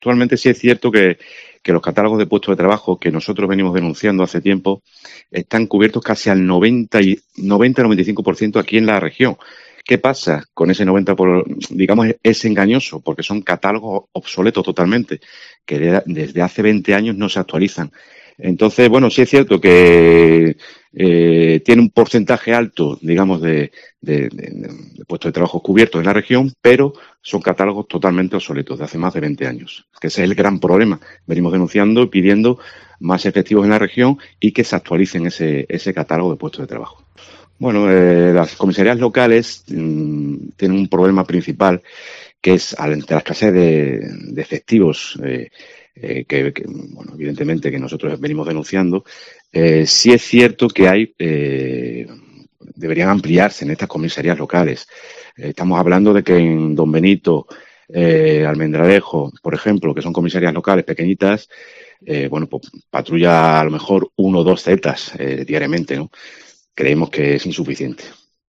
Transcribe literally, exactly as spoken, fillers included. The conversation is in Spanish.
actualmente sí es cierto que, que los catálogos de puestos de trabajo que nosotros venimos denunciando hace tiempo están cubiertos casi al noventa y noventa-noventa y cinco por ciento aquí en la región. ¿Qué pasa con ese noventa por ciento? Digamos, es engañoso porque son catálogos obsoletos totalmente, que de, desde hace veinte años no se actualizan. Entonces, bueno, sí es cierto que eh, tiene un porcentaje alto, digamos, de, de, de, de puestos de trabajo cubiertos en la región, pero son catálogos totalmente obsoletos de hace más de veinte años. Que ese es el gran problema. Venimos denunciando y pidiendo más efectivos en la región y que se actualicen ese, ese catálogo de puestos de trabajo. Bueno, eh, las comisarías locales mmm, tienen un problema principal que es ante la escasez de, de efectivos eh, eh, que, que, bueno, evidentemente que nosotros venimos denunciando. Eh, sí es cierto que hay eh, deberían ampliarse en estas comisarías locales. Eh, estamos hablando de que en Don Benito, eh, Almendralejo, por ejemplo, que son comisarías locales pequeñitas, eh, bueno, pues patrulla a lo mejor uno o dos zetas eh, diariamente, ¿no? Creemos que es insuficiente.